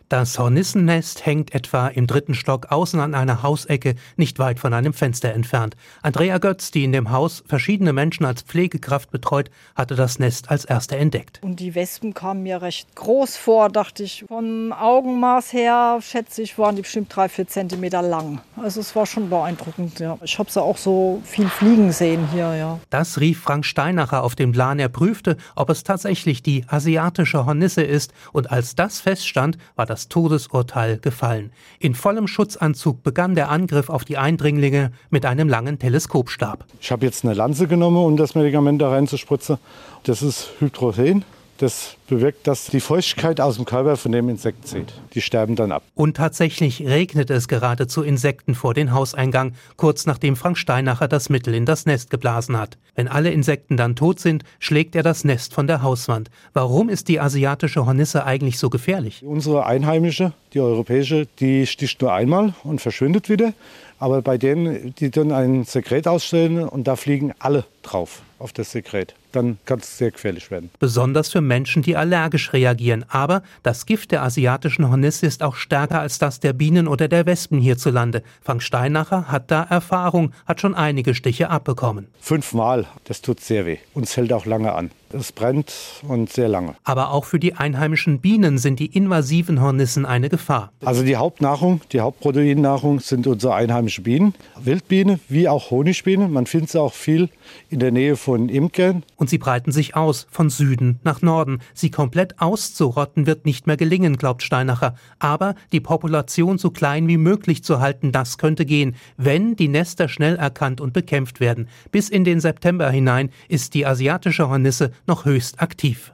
Das Hornissennest hängt etwa im 3. Stock außen an einer Hausecke, nicht weit von einem Fenster entfernt. Andrea Götz, die in dem Haus verschiedene Menschen als Pflegekraft betreut, hatte das Nest als erste entdeckt. Und die Wespen kamen mir recht groß vor, dachte ich. Vom Augenmaß her, schätze ich, waren die bestimmt 3-4 Zentimeter lang. Also es war schon beeindruckend, ja. Ich habe sie auch so viel fliegen sehen hier, ja. Das rief Frank Steinacher auf den Plan. Er prüfte, ob es tatsächlich die asiatische Hornisse ist. Und als das feststand, war das Todesurteil gefallen. In vollem Schutzanzug begann der Angriff auf die Eindringlinge mit einem langen Teleskopstab. Ich habe jetzt eine Lanze genommen, um das Medikament da reinzuspritzen. Das ist Hydrogen. Das bewirkt, dass die Feuchtigkeit aus dem Körper von dem Insekt zieht. Die sterben dann ab. Und tatsächlich regnet es geradezu Insekten vor den Hauseingang, kurz nachdem Frank Steinacher das Mittel in das Nest geblasen hat. Wenn alle Insekten dann tot sind, schlägt er das Nest von der Hauswand. Warum ist die asiatische Hornisse eigentlich so gefährlich? Unsere einheimische, die europäische, die sticht nur einmal und verschwindet wieder. Aber bei denen, die dann ein Sekret ausstellen und da fliegen alle drauf auf das Sekret, dann kann es sehr gefährlich werden. Besonders für Menschen, die allergisch reagieren. Aber das Gift der asiatischen Hornisse ist auch stärker als das der Bienen oder der Wespen hierzulande. Frank Steinacher hat da Erfahrung, hat schon einige Stiche abbekommen. 5-mal, das tut sehr weh und es hält auch lange an. Es brennt und sehr lange. Aber auch für die einheimischen Bienen sind die invasiven Hornissen eine Gefahr. Also die Hauptnahrung, die Hauptproteinnahrung sind unsere einheimischen Bienen. Wildbiene wie auch Honigbiene. Man findet sie auch viel in der Nähe von Imkern. Und sie breiten sich aus, von Süden nach Norden. Sie komplett auszurotten wird nicht mehr gelingen, glaubt Steinacher. Aber die Population so klein wie möglich zu halten, das könnte gehen, wenn die Nester schnell erkannt und bekämpft werden. Bis in den September hinein ist die asiatische Hornisse noch höchst aktiv.